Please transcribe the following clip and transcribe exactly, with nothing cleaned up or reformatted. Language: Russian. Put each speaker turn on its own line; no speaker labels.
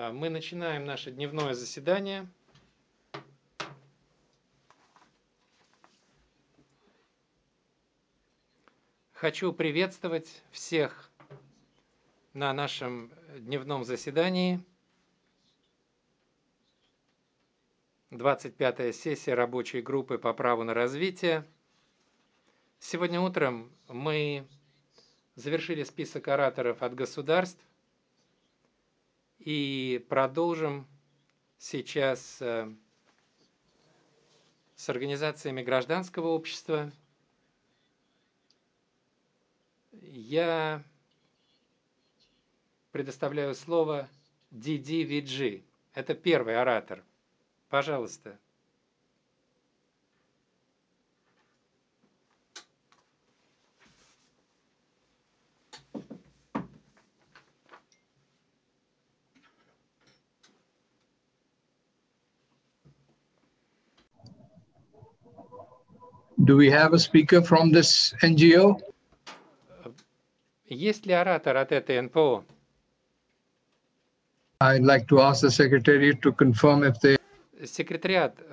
Мы начинаем наше дневное заседание. Хочу приветствовать всех на нашем дневном заседании. двадцать пятая сессия рабочей группы по праву на развитие. Сегодня утром мы завершили список ораторов от государств и продолжим сейчас с организациями гражданского общества. Я предоставляю слово Диди Виджи. Это первый оратор. Пожалуйста.
Do we have a speaker from this N G O?
Есть ли оратор от этой эн пэ о?
I'd like to ask the secretary to confirm if they
Секретариат